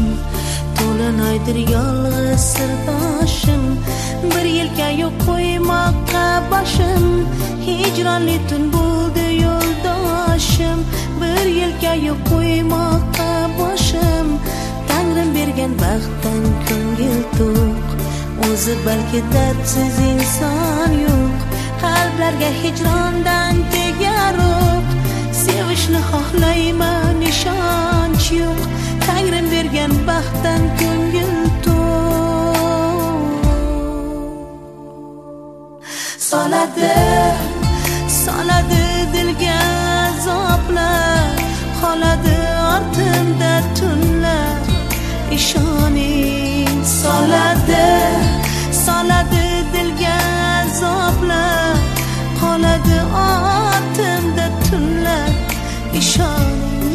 to'linaydir yolg'iz sirdoshim, bir yelkaga qo'ymoqqa boshim, hijronli tun bo'ldi yo'ldoshim, bir yelkaga qo'ymoqqa boshim, Tangrim bergan baxtdan ko'ngil to'q, o'zi balki dardsiz inson yo'q, qalblarga hijrondan tegaroq, sevishni xohlayman ishonch yo'q, Tangrim bergan baxtdan ko'ngil to'q. Soladi dilga azoblar, qoladi ortimda tunlar, ishoning. Soladi dilga azoblar, qoladi ortimda tunlar, ishoning.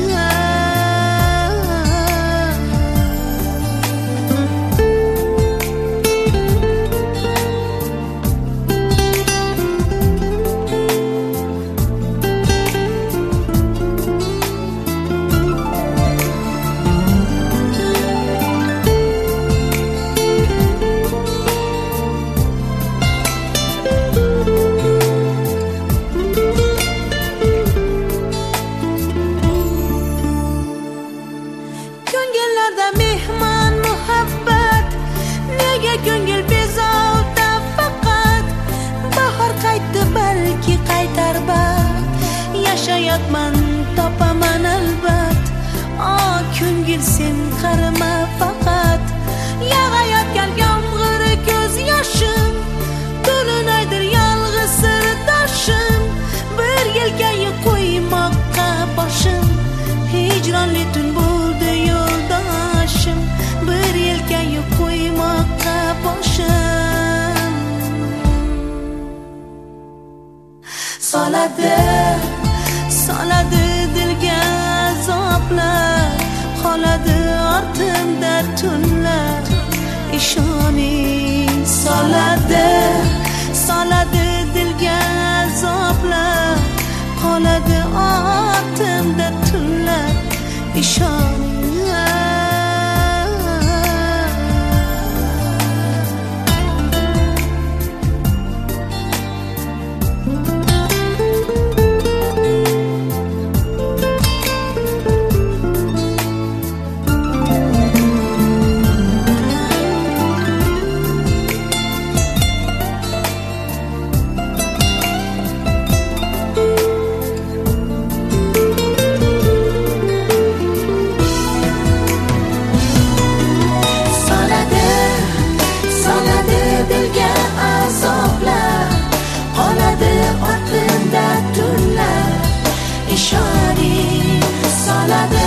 Ko'ngillarda mehmon muhabbat, nega ko'ngil bezovta faqat, bahor qaytdi balki qaytar baxt, yashayotman topaman albat, ko'ngil sen qarama faqat, yog'ayotgan yomg'ir ko'z yoshim, to'linaydir yolg'iz sirdoshim, bir yelkaga qo'ymoqqa boshim, hijronli tun bo'ldi yo'ldoshim, bir yelkaga qo'ymoqqa boshim. Soladi dilga azoblar, qoladi ortimda tunlar, ishoning. Soladi dilga azoblar, qoladi ortimda tunlar, ishoning. Ishoning. Soladi